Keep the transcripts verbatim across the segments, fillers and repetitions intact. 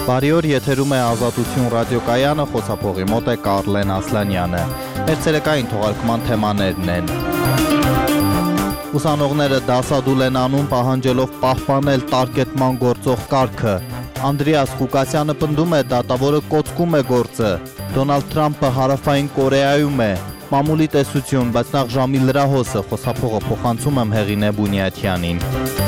Բարի օր, եթերում է Ազատություն ռադիոկայանը, խոսափողի մոտ է Կարլեն Ասլանյանը։ Մեր ցերեկային թողարկման թեմաներն են. Ուսանողները դասադուլ են անում, պահանջելով պահպանել տարկետման գործող կարգը։ Անդրեաս Ղուկասյանը պնդում է, դատավորը կոծկում է գործը։ Դոնալդ Թրամփը Հարավային Կորեայում է։ Մամուլի տեսություն, բայց նախ ժամի լրահոսը, խոսափողը փոխանցում եմ Հեղինե Բունյաթյանին։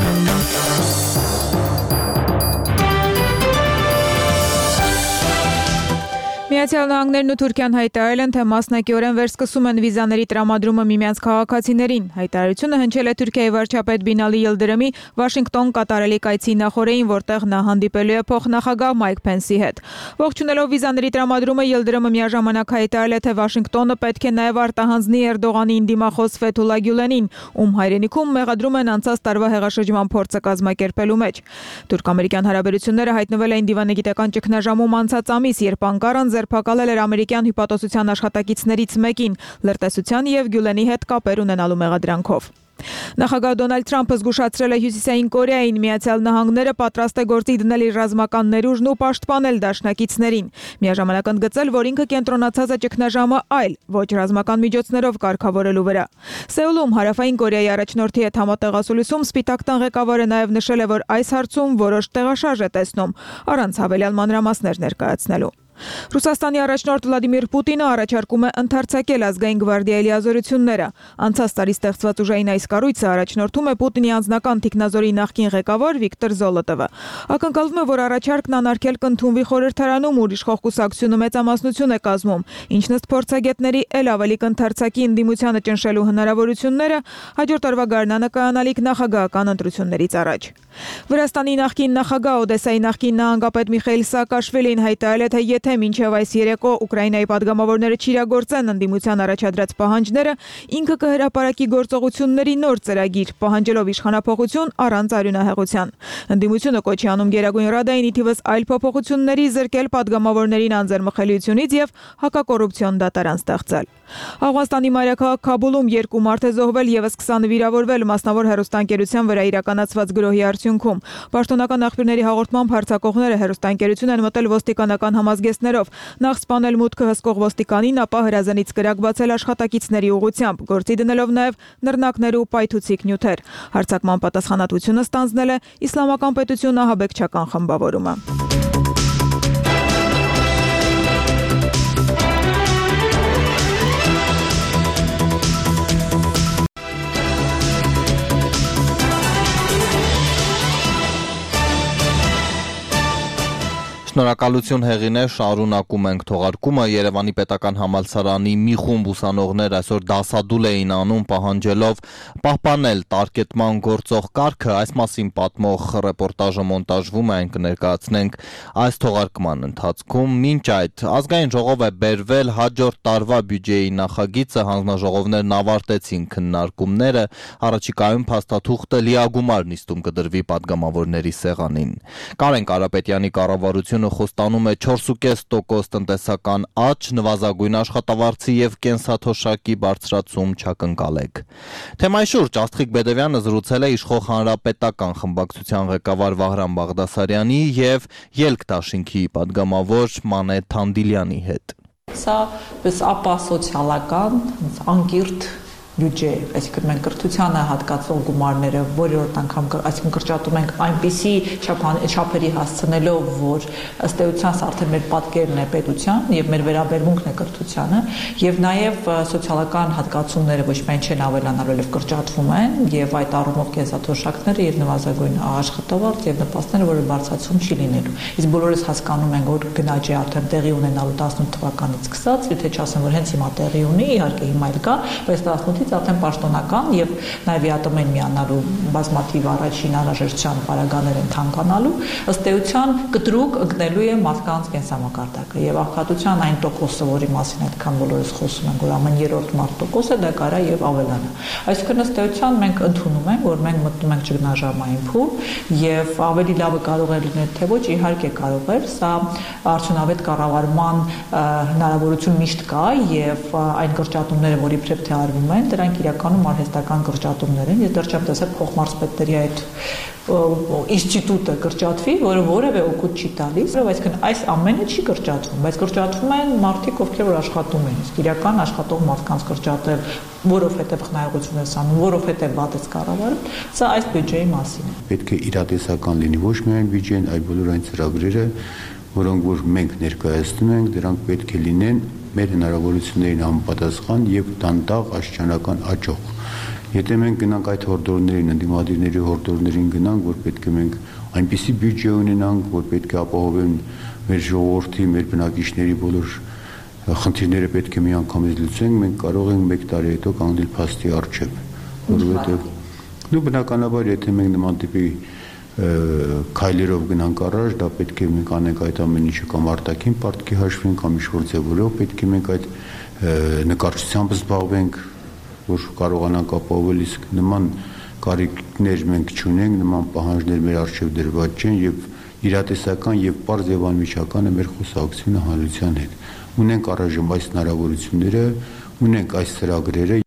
Միացյալ Նահանգներն ու Թուրքիան հայտարարել են, թե մասնակիորեն վերսկսում են վիզաների տրամադրումը միմյանց քաղաքացիներին։ Հայտարարությունը հնչել է Թուրքիայի վարչապետ Բինալի Յիլդիրիմի Վաշինգտոն կատարելի կայցի նախօրեին, որտեղ նա հանդիպելու է փոխնախագահ Մայք Փենսի հետ։ Ողջունելով վիզաների տրամադրումը, Յիլդիրիմը միաժամանակ հայտարարել է, թե Վաշինգտոնը պետք է նաև արտահանձնի Էրդողանի դիմախոս Ֆեթուլա Գյուլենին, ում հայրենիքում մեղադրում են անցած տարվա հեղաշրջման փորձը կազմակերպելու մեջ։ Թուրք-ամերիկյան հարաբերությունները հայտնվել էին դիվանագիտական ճգնաժամում անցած ամիս, երբ Անկարան ձերբակալել էր ամերիկյան հյուպատոսության աշխատակիցներից մեկին, լրտեսության և Գյուլենի հետ կապեր ունենալու մեղադրանքով։ Նախագահ Դոնալդ Թրամփը զգուշացրել է Հյուսիսային Կորեային, Միացյալ Նահանգները պատրաստ է գործի դնել իր ռազմական ներուժն ու պաշտպանել դաշնակիցներին։ Միաժամանակ ընդգծել, որ ինքը կենտրոնացած է ճգնաժամը այլ, ոչ ռազմական միջոցներով կարգավորելու վրա։ Սեուլում Հարավային Կորեայի առաջնորդի հետ համատեղասուլիսում Սպիտակ տան ղեկավարը նաև նշել է, որ այս հարցում որոշ տեղաշարժ է տեսնում, առանց հավելյալ մանրամասներ ներկայացնելու։ Ռուսաստանի առաջնորդ Վլադիմիր Պուտինը առաջարկում է ընդարձակել ազգային գվարդիայի լիազորությունները։ Անցած տարի ստեղծված ուժային այս կառույցը առաջնորդում է Պուտինի անձնական թիկնազորի նախկին ղեկավար Վիկտոր Զոլոտովը։ Ակնկալվում է, որ առաջարկն անարգել կընդունվի խորհրդարանում, ուր իշխող կուսակցությունը մեծամասնություն է կազմում, ինչն ըստ փորձագետների էլ ավելի կընդարձակի ընդդիմությանը ճնշելու հնարավորությունները հաջորդ տարվա գարնանը կայանալիք նախագահական ընտրություններից առաջ։ Վրաստանի նախկին նախագահ, Օդեսայի նախկին նահանգապետ Միխայիլ Սաակաշվիլին հայտարարել է, թե եթե մինչև այս երեկո Ուկրաինայի падգամավորները չիրագործեն ընդդիմության առաջադրած պահանջները, ինքը կհրապարակի գործողությունների նոր ծրագիր, պահանջելով իշխանափոխություն առանց արյունահեղության։ Ընդդիմությունը կոչի անում Գերագույն Ռադային ի թիվս այլ փոփոխությունների զրկել падգամավորներին անձեռմխելիությունից և հակակոռուպցիոն դատարան ստեղծել։ Աֆղանստանի մայրաքաղաք Քաբուլում երկու մարդ է զոհվել, ևս քսանը վիրավորվել, մասնավոր հեռուստաընկերության վրա իրականացված գրոհի արդյունքում։ Պաշտոնական աղբյուրների հաղորդմամբ հարձակողները հեռուստաընկերություն են մտել ոստիկանական համազգեստներով, նախ սպանել մուտքը հսկող ոստիկանին, ապա հրազենից կրակ բացել աշխատակիցների ուղղությամբ, գործի դնելով նաև նռնակներ ու պայթուցիկ նյութեր։ Հարձակման պատասխանատվությունը ստանձնել է Իսլամական պետություն ահաբեկչական խմբավորումը։ Շնորհակալություն Հեղինե, շարունակում ենք թողարկումը։ Երևանի պետական համալսարանի մի խումբ ուսանողներ այսօր դասադուլ էին անում, պահանջելով պահպանել տարկետման գործող կարգը։ Այս մասին պատմող ռեպորտաժը մոնտաժվում է, այն կներկայացնենք այս թողարկման ընթացքում։ Մինչ այդ ազգային ժողով է բերվել, հաջորդ տարվա բյուջեի նախագիծը, հանձնաժողովներն ավարտեցին քննարկումները, առաջիկայում փաստաթուղթը լիագումար նիստում կդրվի падգամավորների սեղանին։ Կարեն Կարապետյանի կառավարությունը խոստանում է չորս կόμμα պենս տոկոս տնտեսական աճ, նվազագույն աշխատավարձի և կենսաթոշակի բարձրացում չակնկալեք։ Թեմայի շուրջ Աստղիկ Բեդևյանը զրուցել է իշխող հանրապետական խմբակցության ղեկավար Վահրամ Բաղդասարյանի և Ելք դաշինքի падգամավոր Մանե Թանդիլյանի հետ։ Սա պես ապա սոցիալական, անկիրթ բյուջե, այսինքն մենք կրթությանը հատկացող գումարները որորդ անգամ այսինքն կրճատում ենք այնպիսի չափերի հասցնելով, որ ըստ էության սա արդեն մեր պատկերն է պետության եւ մեր վերաբերմունքն է կրթությանը, եւ նաեւ սոցիալական հատկացումները ոչ միայն չեն ավելանալու, այլև կրճատվում են եւ այդ առումով կենսաթոշակները եւ նվազագույն աշխատավարձ եւ նպաստները, որը բարձրացում չի լինելու։ Իսկ բոլորս հասկանում ենք, որ գնաճի արդեն տեղի ունենալու տասնութ թվականից սկսած, եթե չասեմ, որ հենց հիմա տեղի ունի, իհարկե հիմա էլ կա, բայց տասնութից արդեն պաշտոնական եւ նաեւ ԵԱՏՄ-ին միանալու բազմաթիվ առաջին անհրաժեշտության պարագաներ են թանկանալու, ըստ էության կտրուկ ընկնելու է մարդկանց կենսամակարդակը եւ աղքատության այն տոկոսը, որի մասին այդքան բոլորս խոսում ենք, որ ամեն երրորդ մարդ տոկոս է, դա կարա եւ ավելանա։ Այսինքն ըստ էության մենք ընդունում ենք, որ մենք մտնում ենք ճգնաժամային փուլ եւ ավելի լավը կարող է լինել, թե ոչ, իհարկե կարող է, սա արդյունավետ կառավարման հնարավորություն միշտ կա եւ այն կրճատումները, որ իբրև թե արվում են, դրանք իրականում արհեստական կրճատումներ են։ Ես դեռ չեմ տեսել փոխմարզպետների այդ ինստիտուտը կրճատվի, որը որևէ օգուտ չի տալիս, այսինքն այս ամենը չի կրճատվում, բայց կրճատվում են մարդիկ, ովքեր որ աշխատում են, իսկ իրական աշխատող մարդկանց կրճատել, որովհետև խնայողություն ես անում, որովհետև վատ ես կառավարում, սա այս բյուջեի մասին է։ Պետք է իրատեսական լինի ոչ միայն բյուջեն, այլ բոլոր այն ծրագրերը, որոնք որ մենք ներկայացնում ենք, դրանք պետք է լինեն մեր հնարավորություններին համապատասխան եւ դանդաղ աշճանական աճող։ Եթե մենք գնանք այդ հորդորներին, ընդդիմադիրների հորդորներին գնանք, որ պետք է մենք այնպիսի բյուջե ունենանք, որ պետք է ապահովեն մեր ժողովրդի, մեր բնակիչների բոլոր խնդիրները պետք է միանգամից լուծենք, մենք կարող ենք մեկ տարի հետո կանգնել փաստի առջև, որովհետեւ նու բնականաբար եթե մենք նման տիպի քայլերով գնանք առաջ, դա պետք է մենք անենք այդ ամեն ինչը կամ արտաքին պարտքի հաշվին կամ ինչ-որ ձևով, պետք է մենք այդ նկարչությամբ զբաղվենք, որ կարողանանք ապահովել, իսկ նման կարիքներ մենք չունենք, նման պահանջներ մեր առջև դրված չեն եւ իրատեսական եւ պարզ եւ անմիջական է մեր խոսակցությունը հանրության հետ։ Ունենք առայժմ այս հնարավորությունները, ունենք այս ծրագրերը։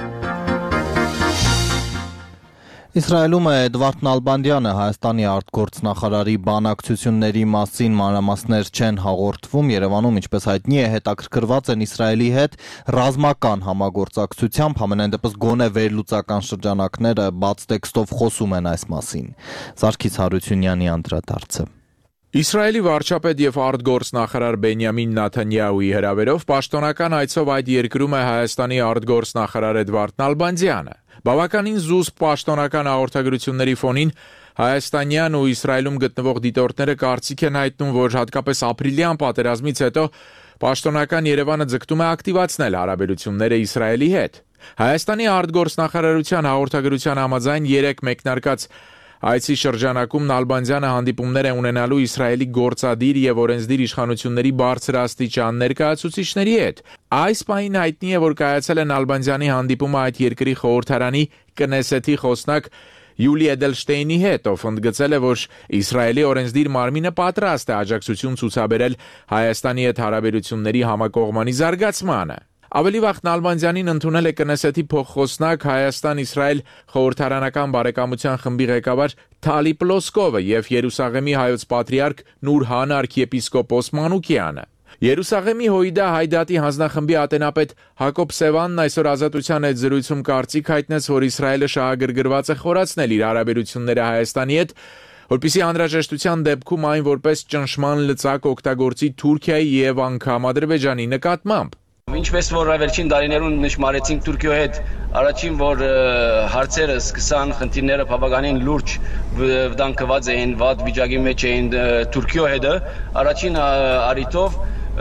Իսրայելում է Էդվարդ Նալբանդյանը Հայաստանի արտգործնախարարի բանակցությունների մասին մանրամասներ չեն հաղորդվում։ Երևանում, ինչպես հայտնի է, հետաքրքրված են Իսրայելի հետ ռազմական համագործակցությամբ, համենայն դեպս գոնե վերլուծական շրջանակները բաց տեքստով խոսում են այս մասին։ Սարգիս Հարությունյանի անդրադարձը։ Իսրայելի վարչապետ եւ արտգործնախարար Բենյամին Նեթանյահուի հրավերով պաշտոնական այցով այդ երկրում է Հայաստանի արտգործնախարար Էդվարդ Նալբանդյանը։ Բավականին զուսպ պաշտոնական հաղորդագրությունների ֆոնին հայաստանյան ու Իսրայելում գտնվող դիտորդները կարծիք են հայտնում, որ հատկապես ապրիլյան պատերազմից հետո պաշտոնական Երևանը ձգտում է ակտիվացնել հարաբերությունները Իսրայելի հետ։ Հայաստանի արտգործնախարարության հաղորդագրության համաձայն երեք մեկնարկած այցի շրջանակում Նալբանդյանը հանդիպումներ է ունենալու Իսրայելի գործադիր եւ օրենսդիր իշխանությունների բարձրաստիճան ներկայացուցիչների հետ։ Այս պահին հայտնի է, որ կայացել է Նալբանդյանի հանդիպումը այդ երկրի խորհրդարանի Կնեսեթի խոսնակ Յուլի Էդելշտեյնի հետ, ով ընդգծել է, որ Իսրայելի օրենսդիր մարմինը պատրաստ է աջակցություն ցուցաբերել Հայաստանի հետ հարաբերությունների համակողմանի զարգացմանը։ Ավելի վաղ Նալբանդյանին ընդունել է Կնեսեթի փոխխոսնակ Հայաստան-Իսրայել խորհրդարանական բարեկամության խմբի ղեկավար Թալի Պլոսկովը եւ Երուսաղեմի հայոց պատրիարք Նուրհան arczepiskopos Մանուկյանը։ Երուսաղեմի Հոյդա Հայդատի հանձնախմբի ատենապետ Հակոբ Սևանն այսօր Ազատության հետ զրույցում կարծիք հայտնեց, որ Իսրայելը շահագրգռված է խորացնել իր հարաբերությունները Հայաստանի հետ, որպեսզի անհրաժեշտության դեպքում այն որպես ճնշման լծակ օգտագործի Թուրքիայի եւ անգամ Ադրբեջանի նկատմամբ։ Ինչպես որ վերջին տարիներուն նշмарեցինք Թուրքիայի հետ, առաջին որ հարցերը սկսան, խնդիրները բավականին լուրջ վտանգված էին, վատ վիճակի մեջ էին Թուրքիայի հետ, առաջին առիթով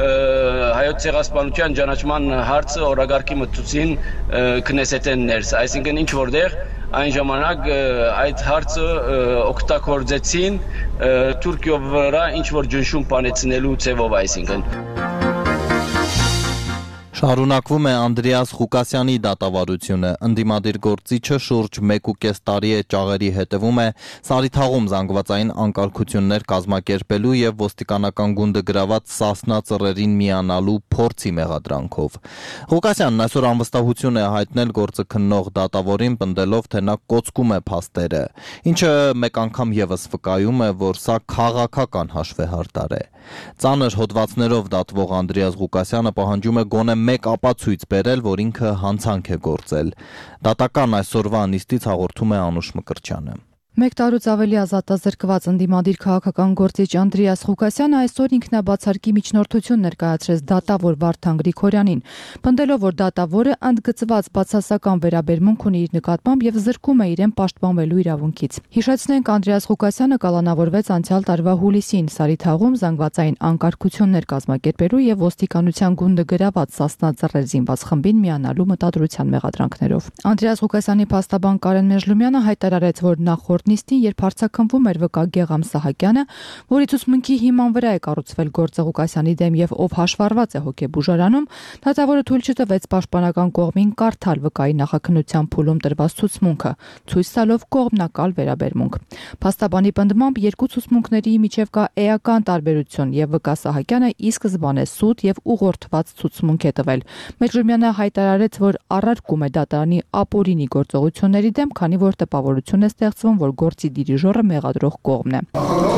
հայոց ցեղասպանության ճանաչման հարցը օրագարկի մտցուցին Քնեսեթեն ներս, այսինքն ինչ որտեղ այն ժամանակ այդ հարցը օգտագործեցին Թուրքիայի վրա ինչ որ ճնշում բանեցնելու ձևով, այսինքն Շարունակվում է Անդրեաս Ղուկասյանի դատավարությունը։ Ընդդիմադիր գործիչը շուրջ մեկ ու կես տարի է ճաղերի հետևում է Սարիթաղում զանգվածային անկարգություններ կազմակերպելու եւ ոստիկանական գունդը գրաված Սասնա ծռերին միանալու փորձի մեղադրանքով։ Ղուկասյանն այսօր անվստահություն է հայտնել գործը քննող դատավորին, պնդելով, թե նա կոծկում է փաստերը, ինչը մեկ անգամ եւս վկայում է, որ սա քաղաքական հաշվեհարդար է։ Ծանր հոդվածներով դատվող Անդրեաս Ղուկասյանը պահանջում է գոնե մեկ ապացույց բերել, որ ինքը հանցանք է գործել։ Դատական այսօրվա նիստից հաղորդում է Անուշ Մկրտչյանը։ Մեկ տարուց ավելի ազատազրկված ընդդիմադիր քաղաքական գործիչ Անդրեաս Ղուկասյանը այսօր ինքնաբացարկի միջնորդություն ներկայացրեց դատավոր Վարդան Գրիգորյանին, պնդելով, որ դատավորը ընդգծված բացասական վերաբերմունք ունի իր նկատմամբ եւ զրկում է իրեն պաշտպանվելու իրավունքից։ Հիշեցնենք, Անդրեաս Ղուկասյանը կալանավորվեց անցյալ տարվա հուլիսին Սարիթաղում զանգվածային անկարգություններ կազմակերպելու եւ ոստիկանության գունդը գրաված Սասնա ծռեր զինված խմբին միանալու մտադրության մեղադրանքներով։ Անդրեաս Ղուկասյանի փաստաբան Կարեն Մեժլումյանը հայտարարեց, որ նախորդ նախորդ նիստին, երբ հարցաքննվում էր վկա Գեգամ Սահակյանը, որի ցուցմունքի հիման վրա է կառուցվել գործը Ղուկասյանի դեմ եւ ով հաշվառված է հոգեբուժարանում, դատավորը թույլ չտվեց պաշտպանական կողմին կարդալ վկայի նախաքննության փուլում տրված ցուցմունքը, ցույց տալով կողմնակալ վերաբերմունք։ Փաստաբանի պնդմամբ երկու ցուցմունքների միջև կա էական տարբերություն եւ վկա Սահակյանը ի սկզբանե սուտ եւ ուղղորդված ցուցմունք է տվել։ Մեջրումյանը հայտարարեց, որ առարկում է դատարանի ապօրինի գործողությունների դեմ, քանի որ տպավորություն է ստեղծվում, որ գործի դիրիժորը մեղադրող կողմն է։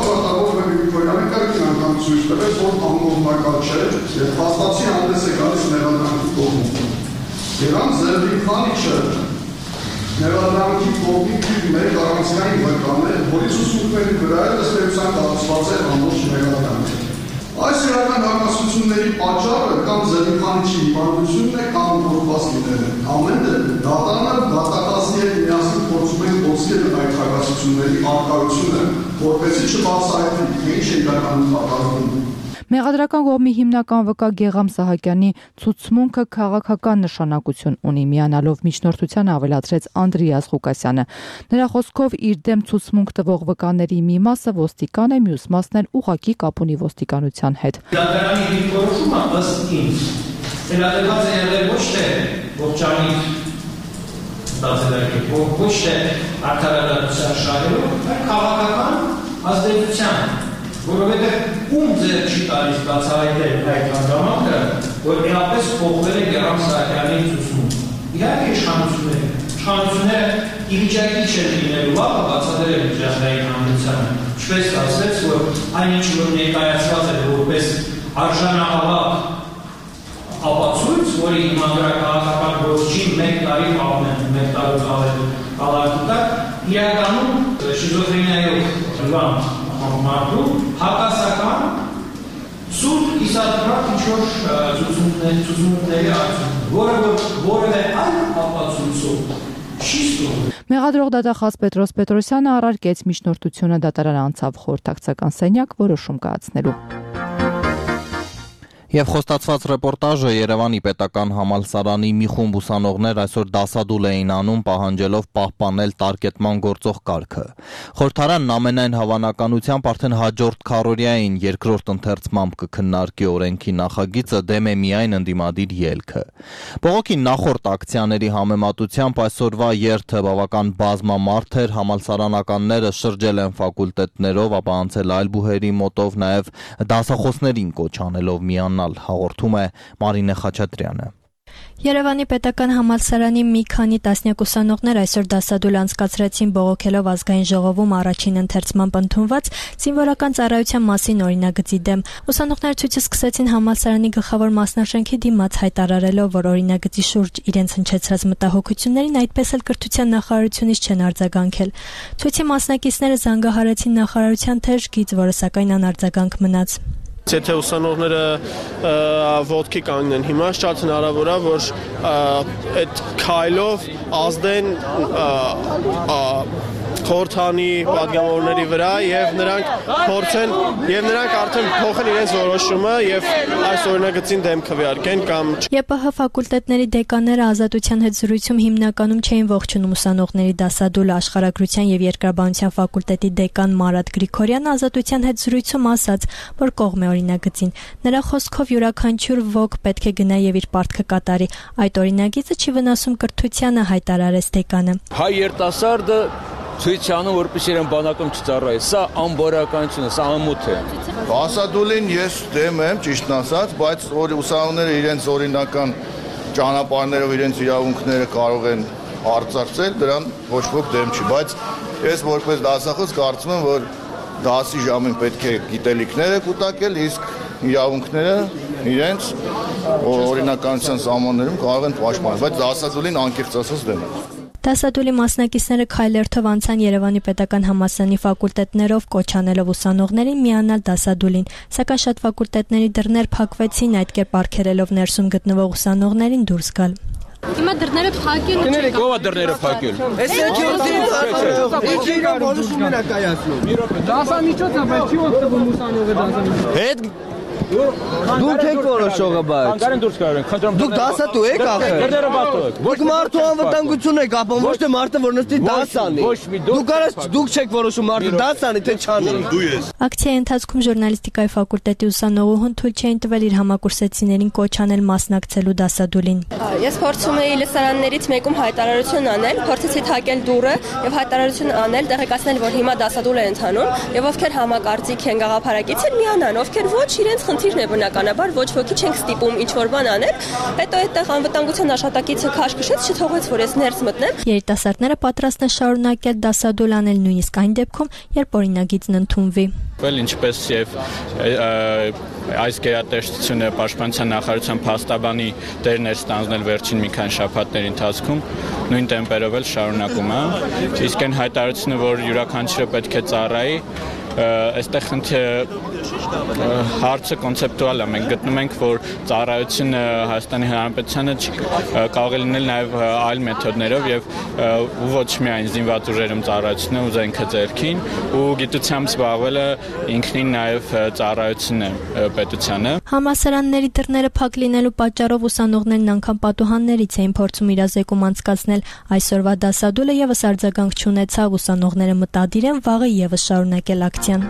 Ներառնալի կողմի մեր առանցքային վկաներ, որի ցուցմունքների վրա է ըստ էության կառուցված է ամբողջ մեղադրանքը։ Այս իրական հակասությունների պատճառը կամ Զելիխանիչի հիվանդությունն է, կամ գործված լինելը։ Ամեն դեպքում դատարանը դատախազի հետ միասին փորձում են ոսկել այդ հակասությունների առկայությունը, որպեսզի չբացահայտվի, թե ինչ է իրականում կատարվում։ Մեղադրական կողմի հիմնական վկա Գեգամ Սահակյանի ցուցմունքը քաղաքական նշանակություն ունի, միանալով միջնորդության ավելացրեց Անդրեաս Ղուկասյանը։ Նրա խոսքով իր դեմ ցուցմունք տվող վկաների մի մասը ոստիկան է, մյուս մասն էլ ուղղակի կապ ունի ոստիկանության հետ։ Դատարանի դիրքորոշումը ըստ ինձ վերաբերված է եղել ոչ թե ողջամիտ դասերակի, ոչ թե արդարադատության շահերով, այլ քաղաքական ազդեցության, որովհետև ում ձեր չի տալիս բացահայտել այդ հանգամանքը, որ էապես փոխվել է Գեգամ Սահակյանի ցուցմունքը։ Իհարկե իշխանությունները, իշխանությունները ի վիճակի չեն լինելու վաղը բացատրել միջազգային հանրությանը, ինչպես ասեց, որ այն ինչ որ ներկայացված է որպես արժանահավաք ապացույց, որի հիման վրա քաղաքական գործչին մեկ տարի պահում են, մեկ տարուց ավել կալարկի տակ, իրականում շիզոֆրենիայով լվան մարդու հակասական սուրտ իսատպրատ ինչ-որ ցուցմունքների արդյունք, որը որևէ այլ ապացույցով չի ստորում։ Մեղադրող դատախազ Պետրոս Պետրոսյանը առարկեց միջնորդությունը դատարան անցավ խորհրդակցական սենյակ որոշում կայացնելու։ Եվ խոստացված ռեպորտաժը Երևանի պետական համալսարանի մի խումբ ուսանողներ այսօր դասադուլ էին անում, պահանջելով պահպանել տարկետման գործող կարգը։ Խորհրդարանն ամենայն հավանականությամբ արդեն հաջորդ քառօրյային երկրորդ ընթերցմամբ կքննարկի օրենքի նախագիծը, դեմ է միայն ընդդիմադիր ելքը։ Բողոքի նախորդ ակցիաների համեմատությամբ այսօրվա երթը բավական բազմամարդ էր, համալսարանականները շրջել են ֆակուլտետներով, ապա անցել այլ բուհերի մոտով, նաև դասախոսներին կոչ անելով միանալ, հաղորդում է Մարինե Խաչատրյանը։ Երևանի պետական համալսարանի մի քանի տասնյակ ուսանողներ այսօր դասադուլ անցկացրեցին բողոքելով ազգային ժողովում առաջին ընթերցմամբ ընդունված զինվորական ծառայության մասին օրինագծի դեմ։ Ուսանողները ցույցը սկսեցին համալսարանի գլխավոր մասնաշենքի դիմաց, հայտարարելով, որ օրինագծի շուրջ իրենց հնչեցրած մտահոգություններին այդպես էլ կրթության նախարարությունից չեն արձագանքել։ Ցույցի մասնակիցները զանգահարեցին նախարարության թեժ գիծ, որը սակայն անարձագանք մնաց։ Եթե ուսանողները ոտքի կանգնեն հիմա, շատ հնարավոր է, որ այդ քայլով ազդեն խորհրդանի պատգամավորների վրա եւ նրանք փորձեն եւ նրանք արդեն փոխեն իրենց որոշումը եւ այս օրինագծին դեմ քվեարկեն կամ ԵՊՀ ֆակուլտետների դեկանները Ազատության հետ զրույցում հիմնականում չէին ողջունում ուսանողների դասադուլը։ Աշխարհագրության եւ երկրաբանության ֆակուլտետի դեկան Մարատ Գրիգորյանը Ազատության հետ զրույցում ասաց, որ կողմ է օրինագծին։ Նրա խոսքով յուրաքանչյուր ոք պետք է գնա եւ իր պարտքը կատարի։ Այդ օրինագիծը չի վնասում կրթությանը, հայտարարեց դեկանը։ Հայ երիտասարդը ցույց անում, որպես իրեն բանակում չծառայի։ Սա անբարոյականություն է, սա ամոթ է։ Դասադուլին ես դեմ եմ, ճիշտն ասած, բայց ուսանողները իրենց օրինական ճանապարհներով իրենց իրավունքները կարող են արծարծել, դրան ոչ ոք դեմ չի, բայց ես որպես դասախոս կարծում եմ, որ դասի ժամին պետք է գիտելիքները կուտակել, իսկ իրավունքները իրենց օրինականության սահմաններում կարող են պաշտպանել, բայց դասադուլին անկեղծ ասած դեմ եմ։ Դասադուլի մասնակիցները քայլերթով անցան Երևանի պետական համալսարանի ֆակուլտետներով, կոչ անելով ուսանողներին միանալ դասադուլին, սակայն շատ ֆակուլտետների դռներ փակվեցին, այդ կերպ արգելելով ներսում գտնվող ուսանողներին դուրս գալ։ Հիմա դռները փակել ու չկա։ Ո՞վ է դռները փակել։ Էս երկրորդին որոշումներ է կայացնում։ Դասամիջոցը բայց չի օգտվում ուսանողը դասամիջոց։ Հետ Դուք եք որոշողը բայց։ Անկարեն դուրս կարող են, խնդրում։ Դուք դասատու եք ախր։ Դերերը բացեք։ Դուք մարդու անվտանգություն եք ապահովում, ոչ թե մարդը որ նստի դաս անի։ Դուք կարաս դուք չեք որոշում մարդը դաս անի թե չանի։ Դու ես։ Ակցիայի ընթացքում ժուրնալիստիկայի ֆակուլտետի ուսանողուհուն թույլ չէին տվել իր համակուրսեցիներին կոչ անել մասնակցելու դասադուլին։ Ես փորձում էի լսարաններից մեկում հայտարարություն անել, փորձեցի թակել դուռը եւ հայտարարություն անել, տեղեկացնել, որ հիմա դասադուլ է ընթանում եւ ովքեր համակարծիք են գաղափարակից են միանան, ովքեր ոչ իրենց խնդիրն է բնականաբար, ոչ ոքի չենք ստիպում ինչ որ բան անել, հետո այդտեղ անվտանգության աշխատակիցը քաշ քշեց, չթողեց, որ ես ներս մտնեմ։ Երիտասարդները պատրաստ են շարունակել դասադուլ անել նույնիսկ այն դեպքում, երբ օրինագիծն ընդունվի։ Ինչպես եւ այս գերատեսչությունը պաշտպանության նախարարության փաստաբանի դերն էր ստանձնել վերջին մի քանի շաբաթների ընթացքում, նույն տեմպերով էլ շարունակում է։ Իսկ այն հայտարարությունը, որ յուրաքանչյուրը պետք է ծառայի, այստեղ հարցը կոնցեպտուալ է։ Մենք գտնում ենք, որ ծառայությունը Հայաստանի Հանրապետությանը կարող է լինել նաև այլ մեթոդներով եւ ոչ միայն զինված ուժերում ծառայությունը ու զենքը ձեռքին, ու գիտությամբ զբաղվելը ինքնին նաև ծառայություն է պետությանը։ Համալսարանների դռները փակ լինելու պատճառով ուսանողներն անգամ պատուհաններից էին փորձում իրազեկում անցկացնել։ Այսօրվա դասադուլը եւս արձագանք չունեցավ, ուսանողները մտադիր են վաղը եւս շարունակել ակցիան։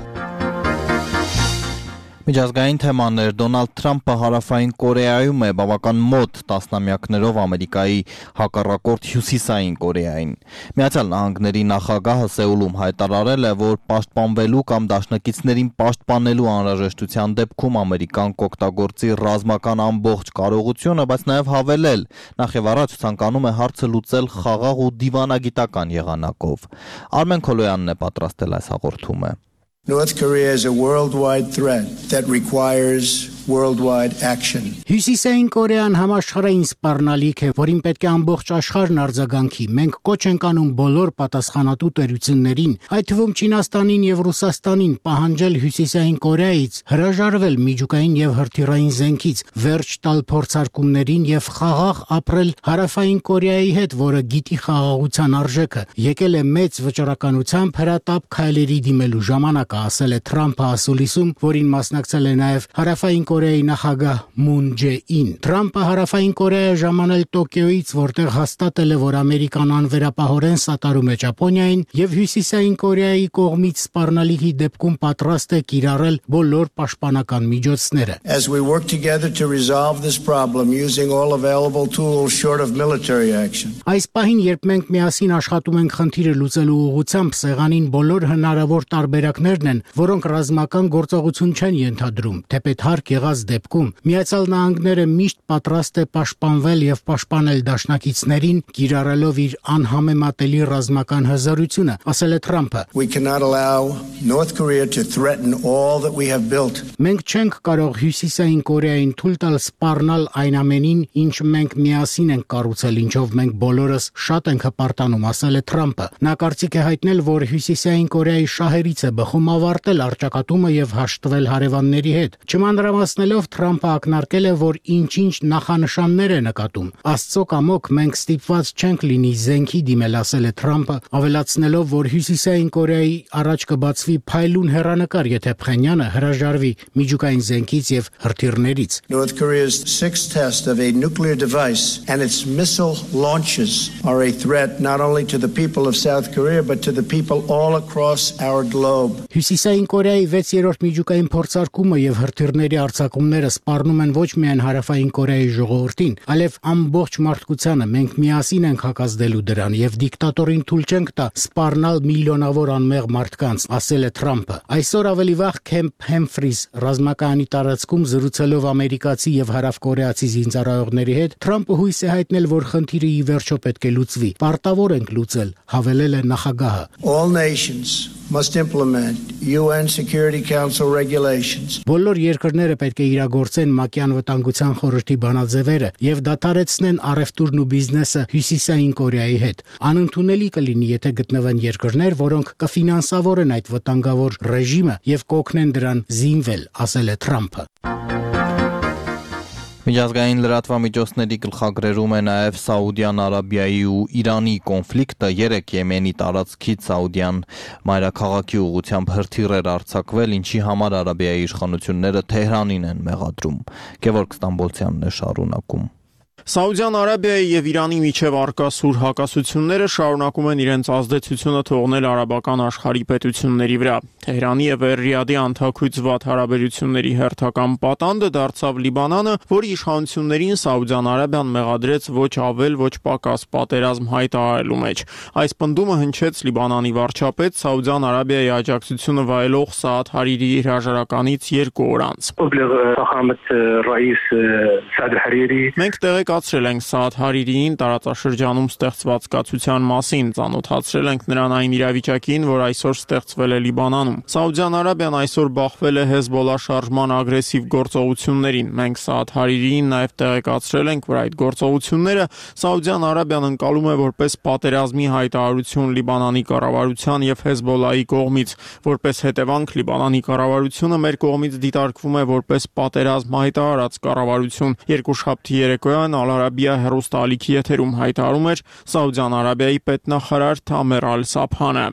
Միջազգային թեմաներ Դոնալդ Թրամփը Հարավային Կորեայում է բավական մոտ տասնամյակներով Ամերիկայի հակառակորդ Հյուսիսային Կորեային։ Միացյալ Նահանգների նախագահը Սեուլում հայտարարել է, որ պաշտպանվելու կամ դաշնակիցներին պաշտպանելու անհրաժեշտության դեպքում Ամերիկան կօգտագործի ռազմական ամբողջ կարողությունը, բայց նաև հավելել, նախ եւ առաջ ցանկանում է հարցը լուծել խաղաղ ու դիվանագիտական եղանակով։ Արմեն Քոլոյանն է պատրաստել այս հաղորդումը։ North Korea is a worldwide threat that requires worldwide action. Հյուսիսային Կորեան համաշխարհային սպառնալիք է, որին պետք է ամբողջ աշխարհն արձագանքի։ Մենք կոչ ենք անում բոլոր պատասխանատու տերություններին, այդ թվում Չինաստանին եւ Ռուսաստանին, պահանջել Հյուսիսային Կորեայից հրաժարվել միջուկային եւ հրթիռային զենքից, վերջ տալ փորձարկումներին եւ խաղաղ ապրել Հարավային Կորեայի հետ, որը գիտի խաղաղության արժեքը։ Եկել է մեծ վճռականությամբ հրատապ քայլերի դիմելու ժամանակը, ասել է Թրամփը ասուլիսում, որին մասնակցել է նաեւ Հարավային Կորեայի նախագահ Մուն Ջե-ին։ Թրամփը Հարավային Կորեայ ժամանել Տոկիոյից, որտեղ հաստատել է, որ Ամերիկան անվերապահորեն սատարում է Ճապոնիային եւ Հյուսիսային Կորեայի կողմից սպառնալիքի դեպքում պատրաստ է կիրառել բոլոր պաշտպանական միջոցները։ As we work together to resolve this problem using all available tools short of military action. Այս պահին, երբ մենք միասին աշխատում ենք խնդիրը լուծելու ուղղությամբ, սեղանին բոլոր հնարավոր տարբերակներն են, որոնք ռազմական գործողություն չեն ենթադրում, թեպետ հարկ եղած դեպքում Միացյալ Նահանգները միշտ պատրաստ է պաշտպանվել եւ պաշտպանել դաշնակիցներին, կիրառելով իր անհամեմատելի ռազմական հզորությունը, ասել է Թրամփը։ We cannot allow North Korea to threaten all that we have built. Մենք չենք կարող Հյուսիսային Կորեային թույլ տալ սպառնալ այն ամենին, ինչ մենք միասին ենք կառուցել, ինչով մենք բոլորս շատ ենք հպարտանում, ասել է Թրամփը։ Նա կարծիք է հայտնել, որ Հյուսիսային Կորեայի շահերից է բխում ավարտել առճակատումը եւ հաշտվել հարևանների հետ։ Չմանրամասնելով Թրամփը ակնարկել է, որ ինչ-ինչ նախանշաններ է նկատում։ Աստծո կամոք մենք ստիպված չենք լինի զենքի դիմել, ասել է Թրամփը, ավելացնելով, որ Հյուսիսային Կորեայի առաջ կբացվի փայլուն հեռանկար, եթե Փխենյանը հրաժարվի միջուկային զենքից եւ հրթիռներից։ North Korea's sixth test of a nuclear device and its missile launches are a threat not only to the people of South Korea but to the people all across our globe. Հյուսիսային Կորեայի վեցերորդ միջուկային փորձարկումը եւ հրթիռների արձակումները սպառնում են ոչ միայն Հարավային Կորեայի ժողովրդին, այլև ամբողջ մարդկությանը։ Մենք միասին ենք հակազդելու դրան եւ դիկտատորին թույլ չենք տա սպառնալ միլիոնավոր անմեղ մարդկանց, ասել է Թրամփը։ Այսօր ավելի վաղ Քեմփ Հեմֆրիս ռազմակայանի տարածքում զրուցելով ամերիկացի եւ հարավկորեացի զինծառայողների հետ, Թրամփը հույս է հայտնել, որ խնդիրը ի վերջո պետք է լուծվի։ Պարտավոր ենք լուծել, հավելել է նախագահը։ All nations must implement U N Security Council regulations. Բոլոր երկրները պետք է իրագործեն ՄԱԿ-ի անվտանգության խորհրդի բանաձևերը եւ դադարեցնեն առևտուրն ու բիզնեսը Հյուսիսային Կորեայի հետ։ Անընդունելի կլինի, եթե գտնվեն երկրներ, որոնք կֆինանսավորեն այդ վտանգավոր ռեժիմը եւ կօգնեն դրան զինվել, ասել է Թրամփը։ Միջազգային լրատվամիջոցների գլխագրերում է նաև Սաուդյան Արաբիայի ու Իրանի կոնֆլիկտը, երեք Եմենի տարածքից Սաուդյան մայրաքաղաքի ուղղությամբ հրթիռ էր արձակվել, ինչի համար Արաբիայի իշխանությունները Թեհրանին են մեղադրում։ Գևորգ Ստամբոլցյանն է շարունակում։ Սաուդյան Արաբիայի եւ Իրանի միջև առկա սուր հակասությունները շարունակում են իրենց ազդեցությունը թողնել արաբական աշխարհի պետությունների վրա։ Թեհրանի եւ Ռիադի անթաքույց վատ հարաբերությունների հերթական պատանդը դարձավ Լիբանանը, որի իշխանություններին Սաուդյան Արաբիան մեղադրեց ոչ ավել, ոչ պակաս պատերազմ հայտարարելու մեջ։ Այս պնդումը հնչեց Լիբանանի վարչապետ Սաուդյան Արաբիայի աջակցությունը վայելող Սաադ Հարիրիի հրաժարականից երկու օր անց։ Մենք տեղեկացրել ենք Սաադ Հարիրիին տարածաշրջանում ստեղծված կացության մասին, ծանոթացրել ենք նրան այն իրավիճակին, որ այսօր ստեղծվել է Լիբանանում։ Սաուդյան Արաբիան այսօր բախվել է Հեզբոլլա շարժման ագրեսիվ գործողություններին։ Մենք Սաադ Հարիրիին նաև տեղեկացրել ենք, որ այդ գործողությունները Սաուդյան Արաբիան ընկալում է որպես պատերազմի հայտարարություն Լիբանանի կառավարության եւ Հեզբոլլայի կողմից։ Որպես հետևանք Լիբանանի կառավարությունը մեր կողմից դիտարկվում է որպես պատերազմ հայտարարած կառավարություն։ Երկուշաբթի երեկոյան Ալ Արաբիա հեռուստաալիքի եթերում հայտարարում էր Սաուդյան Արաբիայի պետնախարար Թամեր Ալ-Սաբհանը։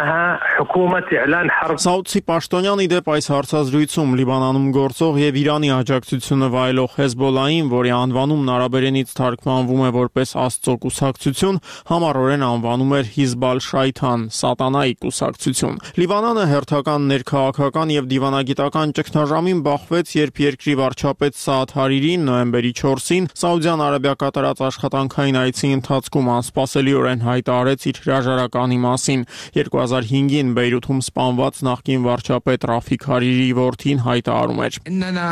Սաուդցի պաշտոնյան ի դեպ այս հարցազրույցում Լիբանանում գործող եւ Իրանի աջակցությունը վայելող Հեզբոլլային, որի անվանումն արաբերենից թարգմանվում է որպես Աստծո կուսակցություն, համառորեն անվանում էր Հիզբալ Շայթան, Սատանայի կուսակցություն։ Լիբանանը հերթական ներքաղաքական եւ դիվանագիտական ճգնաժամին բախվեց, երբ երկրի վարչապետ Սաադ Հարիրին նոյեմբերի չորսին Սաուդյան Արաբիա կատարած աշխատանքային այցի ընթացքում անսպասելիորեն հայտարարեց իր հրաժարականի մասին։ երկու հազար հինգին Բեյրութում սպանված նախկին վարչապետ Ռաֆիկ Հարիրիի որդին հայտարարում էր.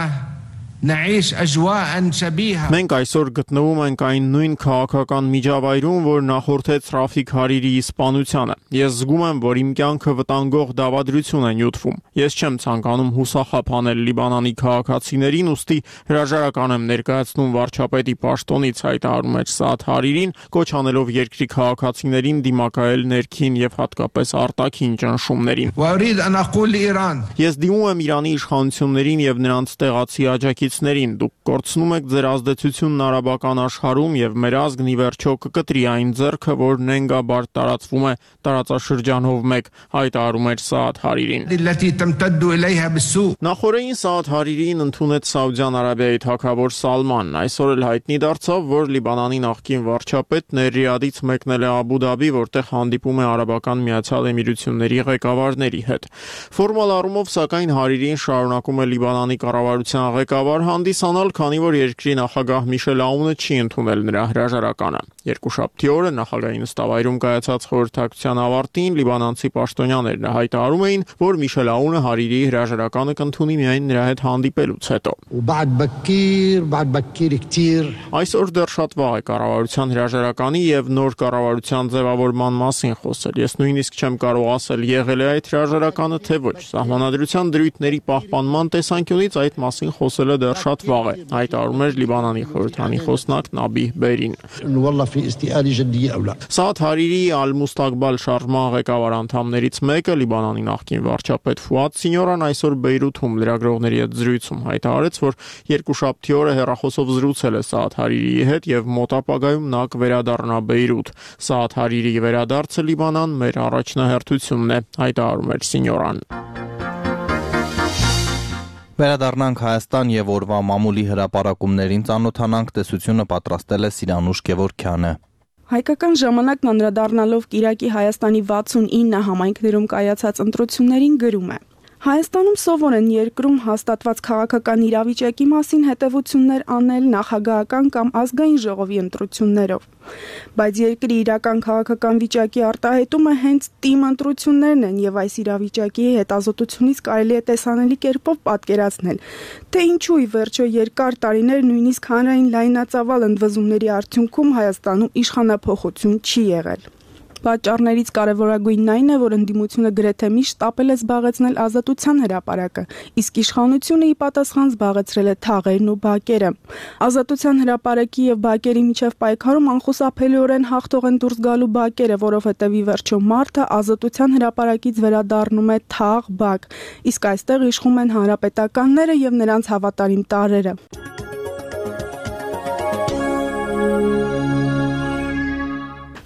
Մենք այսօր գտնվում ենք այն նույն քաղաքական միջավայրում, որ նախորդեց Ռաֆիկ Հարիրիի սպանությանը։ Ես զգում եմ, որ իմ կյանքը վտանգող դավադրություն է նյութվում։ Ես չեմ ցանկանում հուսախաբ անել Լիբանանի քաղաքացիներին, ուստի հրաժարական եմ ներկայացնում վարչապետի պաշտոնից, հայտարարում էր Սաադ Հարիրին, կոչ անելով երկրի քաղաքացիներին դիմակայել ներքին եւ հատկապես արտաքին ճնշումներին։ Ես դիմում եմ Իրանի իշխանություններին եւ նրանց տեղացի աջակից Դուք կորցնում եք ձեր ազդեցությունն արաբական աշխարհում եւ մեր ազգն ի վերջո կկտրի այն ձեռքը, որ նենգաբար տարածվում է տարածաշրջանով մեկ, հայտարարում էր Սաադ Հարիրին։ Նախորդին Սաադ Հարիրին ընդունեց Սաուդյան Արաբիայի թագավոր Սալմանն, այսօր էլ հայտնի դարձավ, որ Լիբանանի նախկին վարչապետն Ռիադից մեկնել է Աբու Դաբի, որտեղ հանդիպում է Արաբական Միացյալ Էմիրությունների ղեկավարների հետ։ Ֆորմալ առումով, սակայն Հարիրին շարունակում է Լիբանանի կառավարության ղեկավար հանդիսանալ, քանի որ երկրի նախագահ Միշել Աունը չի ընդունել նրա հրաժարականը։ Երկուշաբթի օրը նախագահի նստավայրում կայացած խորհրդակցության ավարտին լիբանանցի պաշտոնյաներն հայտարարում էին, որ Միշել Աունը Հարիրիի հրաժարականը կընդունի միայն նրա հետ հանդիպելուց հետո։ Այսօր դեռ շատ վաղ է կառավարության հրաժարականի եւ նոր կառավարության ձևավորման մասին խոսել։ Ես նույնիսկ չեմ կարող ասել եղել է այդ հրաժարականը թե ոչ։ Սահմանադրության դրույթների պահպանման տեսանկյունից այդ մասին խոսելը դեռ շատ վաղ է, հայտարարում էր Լիբանանի խորհրդանի խոսնակ Նաբիհ Բերին։ Սաադ Հարիրիի Ալ-Մուստaqbal շարժման ղեկավար անդամներից մեկը, Լիբանանի նախկին վարչապետ Ֆուադ Սինյորան, այսօր Բեյրութում լրագրողների հետ զրույցում հայտարարեց, որ երկուշաբթի օրը հեռախոսով զրուցել է Սաադ Հարիրիի հետ եւ մոտ ապագայում նա կվերադառնա Բեյրութ։ Սաադ Հարիրիի վերադարձը Լիբանան մեր առաջնահերթությունն է, հայտարարում էր Սինյորան։ Վերադառնանք Հայաստան եւ օրվա մամուլի հրապարակումներին ծանոթանանք, տեսությունը պատրաստել է Սիրանուշ Գևորգյանը։ Հայկական ժամանակն անդրադառնալով Կիրակի Հայաստանի վաթսունինը համայնքներում կայացած ընտրություններին գրում է. Հայաստանում սովոր են երկրում հաստատված քաղաքական իրավիճակի մասին հետևություններ անել նախագահական կամ ազգային ժողովի ընտրություններով, բայց երկրի իրական քաղաքական վիճակի արտահայտումը հենց տիմ ընտրություններն են եւ այս իրավիճակի հետազոտությունից կարելի է տեսանելի կերպով պատկերացնել, թե ինչու ի վերջո երկար տարիներ նույնիսկ հանրային լայնածավալ ընդվզումների արդյունքում Հայաստանում իշխանափոխություն չի եղել։ Պատճառներից կարևորագույնն այն է, որ ընդդիմությունը գրեթե միշտ տապել է զբաղեցնել ազատության հրապարակը, իսկ իշխանությունը ի պատասխան զբաղեցրել է թաղերն ու բակերը։ Ազատության հրապարակի եւ բակերի միջև պայքարում անխուսափելիորեն հաղթող են դուրս գալու բակերը, որովհետեւ ի վերջո մարդը ազատության հրապարակից վերադառնում է թաղ բակ, իսկ այստեղ իշխում են հանրապետականները եւ նրանց հավատարիմ տարրերը։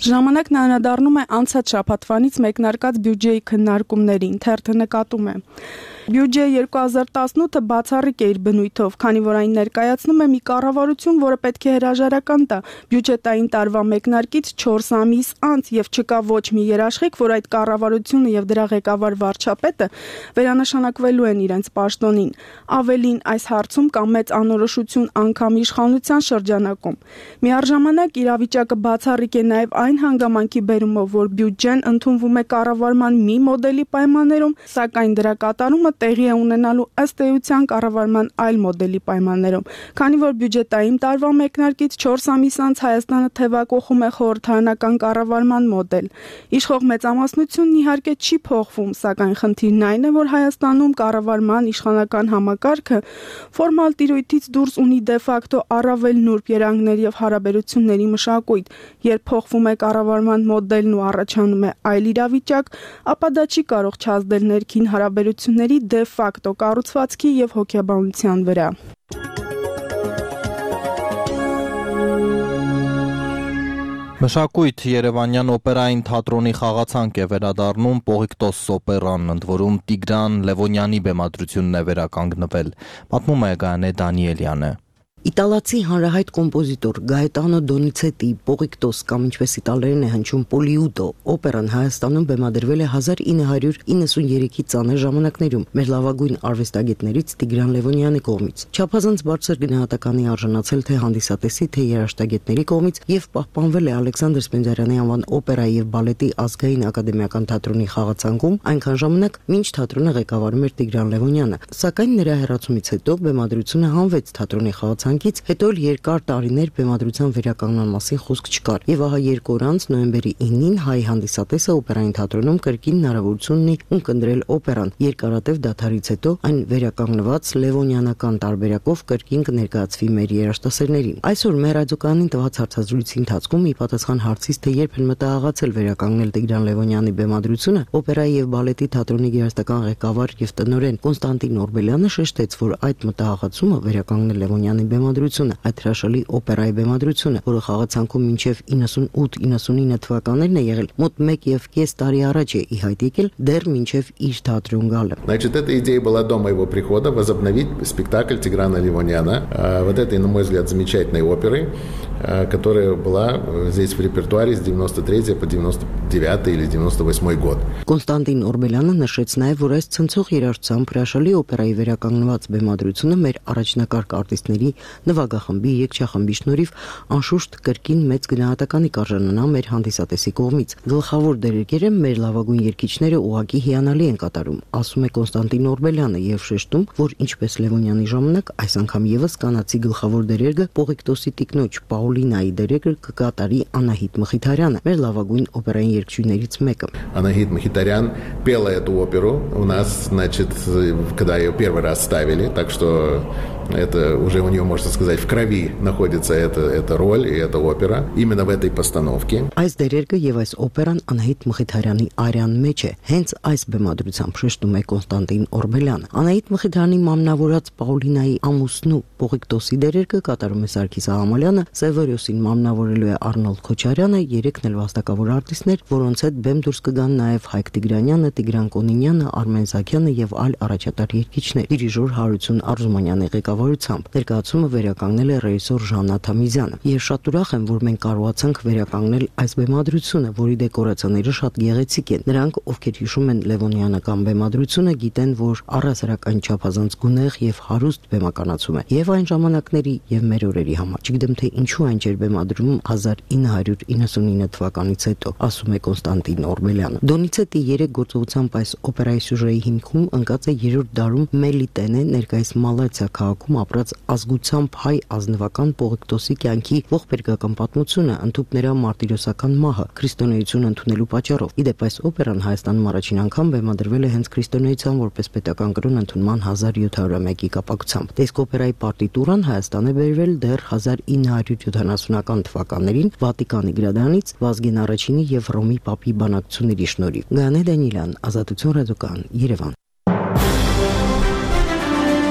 Ժամանակն անդրադառնում է անցած շաբաթվանից մեկնարկած բյուջեի քննարկումներին, թերթը նկատում է. Բյուջե երկու հազար տասնութը բացառիկ է իր բնույթով, քանի որ այն ներկայացնում է մի կառավարություն, որը պետք է հրաժարական տա բյուջետային տարվա մեկնարկից չորս ամիս անց եւ չկա ոչ մի երաշխիք, որ այդ կառավարությունը եւ դրա ղեկավար վարչապետը վերանշանակվելու են իրենց պաշտոնին։ Ավելին, այս հարցում կա մեծ անորոշություն անգամ իշխանության շրջանակում։ Միառժամանակ իրավիճակը բացառիկ է նաեւ այն հանգամանքի բերումով, որ բյուջեն ընդունվում է կառավարման մի մոդելի պայմաններում, սակայն դրա կատարումը տեղի է ունենալու ըստ էության կառավարման այլ մոդելի պայմաններում, քանի որ բյուջետային տարվա մեկնարկից չորս ամիս անց Հայաստանը թևակողում է խորհրդարանական կառավարման մոդել։ Իշխող մեծամասնությունն իհարկե չի փոխվում, սակայն խնդիրն այն է, որ Հայաստանում կառավարման իշխանական համակարգը ֆորմալ տիրույթից դուրս ունի դե ֆակտո առավել նուրբ երանգներ եւ հարաբերությունների մշակույթ։ Երբ փոխվում է կառավարման մոդելն ու առաջանում է այլ իրավիճակ, ապա դա չի կարող չազդել ներքին հարաբերությունների դե ֆակտո կառուցվածքի եւ հոգեբանության վրա։ Մշակույթ Երևանյան օպերային թատրոնի խաղացանկ է վերադառնում Պողիկտոս օպերան, ընդ որում Տիգրան Լևոնյանի բեմադրությունն է վերականգնվել, պատմում է Գայանե Դանիելյանը։ Իտալացի հանրահայտ կոմպոզիտոր Գայետանո Դոնիցետի Պողիկտոս կամ ինչպես իտալերեն է հնչում Պոլիուտո օպերան Հայաստանում բեմադրվել է հազար ինը հարյուր իննսուններեքի ծանր ժամանակներում մեր լավագույն արվեստագետներից Տիգրան Լևոնյանի կողմից։ Չափազանց բարձր գնահատականի արժանացել թե հանդիսատեսի, թե երաժշտագետների կողմից եւ պահպանվել է Ալեքսանդր Սպենդիարյանի անվան օպերայի եւ բալետի ազգային ակադեմիական թատրոնի խաղացանկում այնքան ժամանակ, մինչ թատրոնը ղեկավարում էր Տիգրան Լևոնյանը, սակայն նրա հեռացումից հետո բեմադրությունը հանվեց թատրոնի խաղացանկից, հետո էլ երկար տարիներ բեմադրության վերականգնման մասին խոսք չկար։ Եվ ահա երկու օր անց նոյեմբերի ինին հայ հանդիսատեսը օպերային թատրոնում կրկին հնարավորություն ունի ունկնդրել օպերան։ Երկարատև դադարից հետո այն վերականգնված Լևոնյանական տարբերակով կրկին կներկայացվի մեր երաժշտասերներին։ Այսօր մեր ռադիոկայանին տված հարցազրույցի ընթացքում ի պատասխան հարցից, թե երբ են մտահղացել վերականգնել Տիգրան Լևոնյանի բեմադրությունը, օպերայի եւ բալետի թատրոնի գերաստական ղեկավար եւ տնօրեն Կոնստանտին Օրբելյանը շեշտեց, որ այդ մտահղացումը վերականգնել Լևոնյանի բեմադրությունը, այդ հրաշալի օպերայի բեմադրությունը, որը խաղացանկում մինչև իննսունութ իննսունինը թվականներն է եղել, մոտ մեկ եւ կես տարի առաջ է ի հայտ եկել, դեռ մինչև իր թատրոն գալը։ Значит, эта идея была до моего прихода возобновить спектакль Тиграна Левоньяна, вот этой, на мой взгляд, замечательной оперы, которая была здесь в репертуаре с девяносто третьего по девяносто девятый или девяносто восьмой год. Կոնստանտին Օրբելյանը նշեց նաև, որ այս ցնցող երաժշտությամբ հրաշալի օպերայի վերականգնված բեմադրությունը մեր առաջնակարգ արտիստների նվագախմբի երգչախմբի շնորհիվ անշուշտ կրկին մեծ գնահատականի կարժանանա մեր հանդիսատեսի կողմից։ Գլխավոր դերերգերը մեր լավագույն երգիչները ուղղակի հիանալի են կատարում, ասում է Կոնստանտին Օրբելյանը եւ շեշտում, որ ինչպես Լևոնյանի ժամանակ այս անգամ եւս կանացի գլխավոր դերերգը Պողիկտոսի տիկնոջ Պաուլինայի դերերգը կկատարի Անահիտ Մխիթարյանը, մեր լավագույն օպերային երգչուհիներից մեկը։ Анахит Мхитарян пела эту оперу у нас, значит, когда ее первый раз ставили, так что это уже у нее, можно сказать, в крови находится эта, эта роль и эта опера именно в этой постановке. Այս դերերգը եւ այս օպերան Անահիտ Մխիթարյանի արյան մեջ է, հենց այս բեմադրությամբ շեշտում է Կոնստանտին Օրբելյանը։ Անահիտ Մխիթարյանի մամնավորած Պաուլինայի ամուսնու Պողիկտոսի դերերգը կատարում է Սարգիս Աղամալյանը, Սևորիոսին մամնավորելու է Արնոլդ Քոչարյանը, երեքն էլ վաստակավոր արտիստներ, որոնց հետ բեմ դուրս կգան նաեւ Հայկ Տիգրանյանը, Տիգրան Կոնինյանը, Արմեն Զաքյանը եւ այլ առաջատար երգիչներ։ Դիրիժոր Հարություն Արզումանյանի ղեկավարությամբ ներկայացումը վերականգնել է ռեժիսոր Ժաննա Թամիզյանը։ Ես շատ ուրախ եմ, որ մենք կարողացանք վերականգնել այս բեմադրությունը, որի դեկորացիաները շատ գեղեցիկ են։ Նրանք, ովքեր հիշում են Լևոնյանական բեմադրությունը, գիտեն, որ առհասարակ այն չափազանց գունեղ եւ հարուստ բեմականացում է եւ այն ժամանակների եւ մեր օրերի համար։ Չգիտեմ, թե ինչու այն չէր բեմադրվում հազար ինը հարյուր իննսունինը թվականից հետո, ասում է Կոնստանտին Օրբելյանը։ Դոնիցետի երեք գործողությամբ այս օպերայի սյուժեի հիմքում ընկած է երրորդ դարում Մելիտենե, ներկայիս Մալացիա քաղաքում ապրած ազգությամբ հայ ազնվական Պողիկտոսի կյանքի ողբերգական պատմությունը, ընդհուպ նրա մարտիրոսական մահը, քրիստոնեություն ընդունելու պատճառով։ Իդեպ այս օպերան Հայաստանում առաջին անգամ բեմադրվել է հենց քրիստոնեության որպես պետական կրոն ընդունման հազար յոթ հարյուր մեկի կապակցությամբ։ Տեսք օպերայի պարտիտուրան Հայաստան է բերվել դեռ հազար ինը հարյուր յոթանասունական թվականներին Վատիկանի գրադարանից Վազգեն առաջինի եւ Ռոմի Պապի բանակցությունների շնորհիվ։ Գայանե Դանիելյան, Ազատություն ռադիոկայան, Երևան։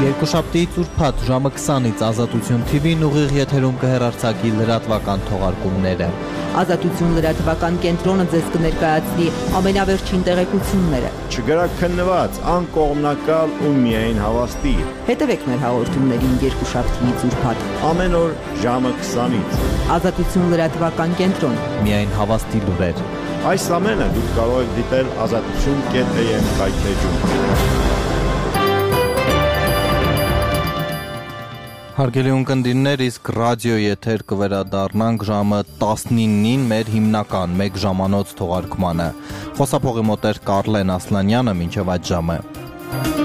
Երկուշաբթիից ուրբաթ ժամը քսանից Ազատություն թի վին ուղիղ եթերում կհեռարձակի լրատվական թողարկումները։ Ազատություն լրատվական կենտրոնը ձեզ կներկայացնի ամենավերջին տեղեկությունները։ Չգրակ քննված, անկողմնակալ ու միայն հավաստի։ Հետևեք մեր հաղորդումներին երկուշաբթիից ուրբաթ ամեն օր ժամը քսանից։ Ազատություն լրատվական կենտրոն։ Միայն հավաստի լուրեր։ Այս ամենը դուք կարող եք դիտել ազատություն կետ էյ էմ կայքեջում։ Հարգելի ունկնդիրներ, իսկ ռադիո եթեր կվերադառնանք ժամը տասնինին մեր հիմնական մեկ ժամանոց թողարկմանը։ Խոսափողի մոտ էր Կարլեն Ասլանյանը, մինչև այդ ժամը։